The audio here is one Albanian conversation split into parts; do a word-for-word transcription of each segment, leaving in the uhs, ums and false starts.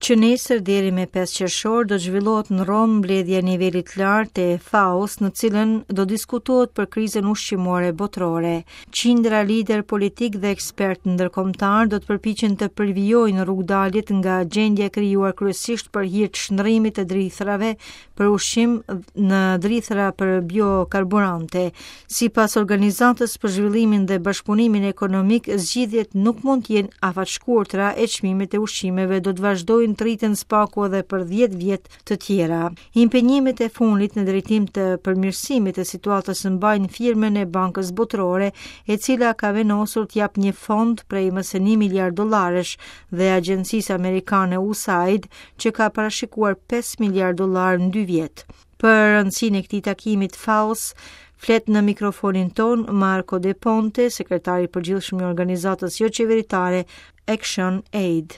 që nesër deri me pesë qershor do zhvillohet në Rom mbledhja e nivelit lartë e F A O-s, në cilën do diskutohet për krizën ushqimore botërore. Qindra lider politik dhe ekspert ndërkombëtar do të përpiqen të përvijojnë rrugdaljet nga gjendja e krijuar kryesisht për hir të shndërrimit të drithrave për ushqim në drithra për biokarburante. Sipas organizatës për zhvillimin dhe bashkëpunimin ekonomik, zgjidhjet nuk mund të jenë afatshkurtra e çmimet e ushqimeve do të vazhdojnë të rriten spaku edhe për dhjetë vjet të tjera. Impenjimet e fundit në drejtim të përmirësimit të situatës mbajnë firmën e Bankës Botërore, e cila ka vendosur të jap një fond prej më së një miliard dollarësh dhe agjencisë amerikane U S A I D, që ka parashikuar pesë miliard dollar në dy vjet. Për rëndësinë e këtij takimi të F A O-s flet në mikrofonin ton Marco De Ponte, sekretari i përgjithshëm i organizatës jo qeveritare Action Aid.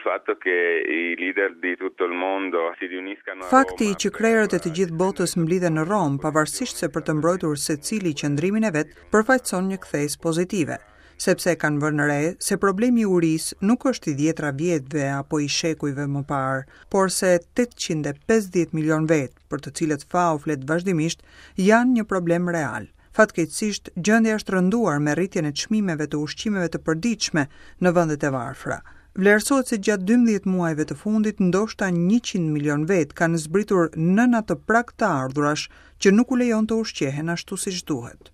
Fakti që krerët e të gjithë botës mblidhen në Rom, pavarësisht se për të mbrojtur secili qëndrimin e vet, përfaqëson një kthesë pozitive, sepse kanë vënë re se problemi i urisë nuk është i dhjetra vjetëve apo i shekujve më parë, por se tetëqind e pesëdhjetë milion vetë, për të cilët F A O flet vazhdimisht, janë një problem real. Fatkeqësisht, gjendja është rënduar me rritjen e çmimeve të ushqimeve të përditshme në vendet e varfra. Vlerësohet se gjatë dymbëdhjetë muajve të fundit ndoshta njëqind milion vetë kanë zbritur nën atë prag të ardhurash që nuk u lejon të ushqehen ashtu siç duhet.